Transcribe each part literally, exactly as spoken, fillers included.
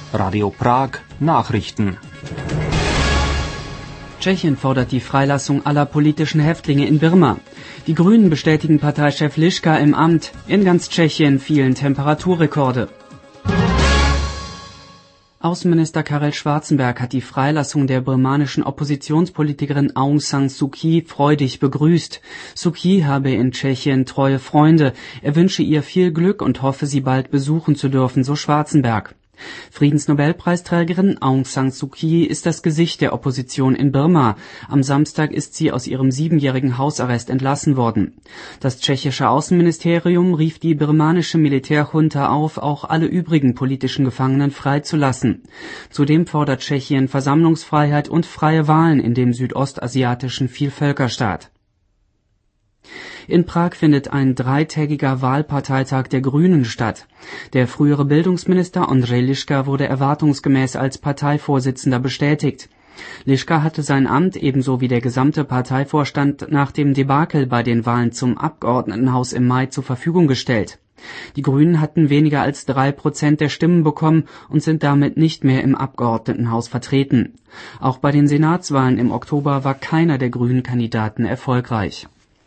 Radio Prag Nachrichten. Tschechien fordert die Freilassung aller politischen Häftlinge in Birma. Die Grünen bestätigen Parteichef Liška im Amt. In ganz Tschechien fielen Temperaturrekorde. Außenminister Karel Schwarzenberg hat die Freilassung der birmanischen Oppositionspolitikerin Aung San Suu Kyi freudig begrüßt. Suu Kyi habe in Tschechien treue Freunde. Er wünsche ihr viel Glück und hoffe, sie bald besuchen zu dürfen, so Schwarzenberg. Friedensnobelpreisträgerin Aung San Suu Kyi ist das Gesicht der Opposition in Birma. Am Samstag ist sie aus ihrem siebenjährigen Hausarrest entlassen worden. Das tschechische Außenministerium rief die birmanische Militärjunta auf, auch alle übrigen politischen Gefangenen freizulassen. Zudem fordert Tschechien Versammlungsfreiheit und freie Wahlen in dem südostasiatischen Vielvölkerstaat. In Prag findet ein dreitägiger Wahlparteitag der Grünen statt. Der frühere Bildungsminister Ondřej Liška wurde erwartungsgemäß als Parteivorsitzender bestätigt. Liška hatte sein Amt ebenso wie der gesamte Parteivorstand nach dem Debakel bei den Wahlen zum Abgeordnetenhaus im Mai zur Verfügung gestellt. Die Grünen hatten weniger als drei Prozent der Stimmen bekommen und sind damit nicht mehr im Abgeordnetenhaus vertreten. Auch bei den Senatswahlen im Oktober war keiner der grünen Kandidaten erfolgreich.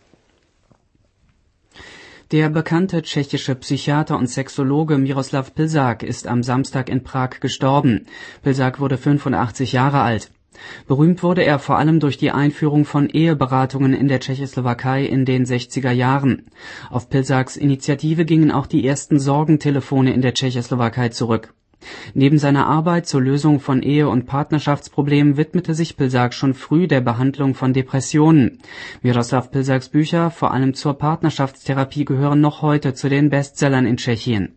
Der bekannte tschechische Psychiater und Sexologe Miroslav Pilsák ist am Samstag in Prag gestorben. Pilsák wurde fünfundachtzig Jahre alt. Berühmt wurde er vor allem durch die Einführung von Eheberatungen in der Tschechoslowakei in den sechziger Jahren. Auf Pilsáks Initiative gingen auch die ersten Sorgentelefone in der Tschechoslowakei zurück. Neben seiner Arbeit zur Lösung von Ehe- und Partnerschaftsproblemen widmete sich Pilsák schon früh der Behandlung von Depressionen. Miroslav Pilsáks Bücher, vor allem zur Partnerschaftstherapie, gehören noch heute zu den Bestsellern in Tschechien.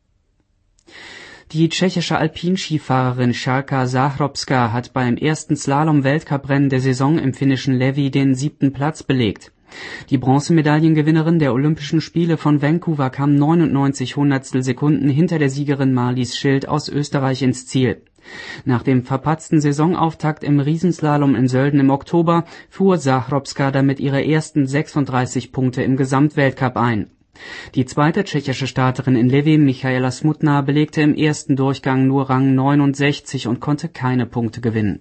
Die tschechische Alpinskifahrerin Šárka Záhřobská hat beim ersten Slalom-Weltcuprennen der Saison im finnischen Levi den siebten Platz belegt. Die Bronzemedaillengewinnerin der Olympischen Spiele von Vancouver kam neunundneunzig Hundertstel Sekunden hinter der Siegerin Marlies Schild aus Österreich ins Ziel. Nach dem verpatzten Saisonauftakt im Riesenslalom in Sölden im Oktober fuhr Záhřobská damit ihre ersten sechsunddreißig Punkte im Gesamtweltcup ein. Die zweite tschechische Starterin in Levi, Michaela Smutná, belegte im ersten Durchgang nur Rang neunundsechzig und konnte keine Punkte gewinnen.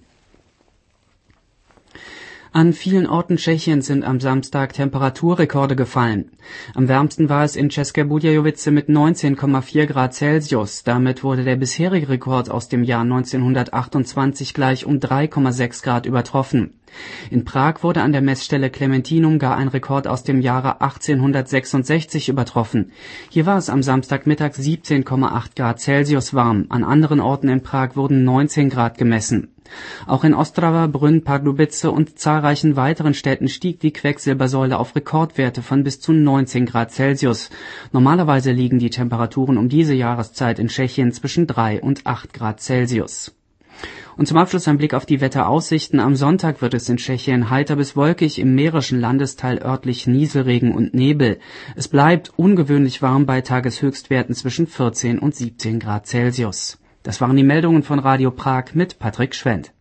An vielen Orten Tschechiens sind am Samstag Temperaturrekorde gefallen. Am wärmsten war es in České Budějovice mit neunzehn Komma vier Grad Celsius. Damit wurde der bisherige Rekord aus dem Jahr neunzehnhundertachtundzwanzig gleich um drei Komma sechs Grad übertroffen. In Prag wurde an der Messstelle Clementinum gar ein Rekord aus dem Jahre achtzehnhundertsechsundsechzig übertroffen. Hier war es am Samstagmittag siebzehn Komma acht Grad Celsius warm. An anderen Orten in Prag wurden neunzehn Grad gemessen. Auch in Ostrava, Brünn, Pardubice und zahlreichen weiteren Städten stieg die Quecksilbersäule auf Rekordwerte von bis zu neunzehn Grad Celsius. Normalerweise liegen die Temperaturen um diese Jahreszeit in Tschechien zwischen drei und acht Grad Celsius. Und zum Abschluss ein Blick auf die Wetteraussichten. Am Sonntag wird es in Tschechien heiter bis wolkig, im mährischen Landesteil örtlich Nieselregen und Nebel. Es bleibt ungewöhnlich warm bei Tageshöchstwerten zwischen vierzehn und siebzehn Grad Celsius. Das waren die Meldungen von Radio Prag mit Patrick Schwendt.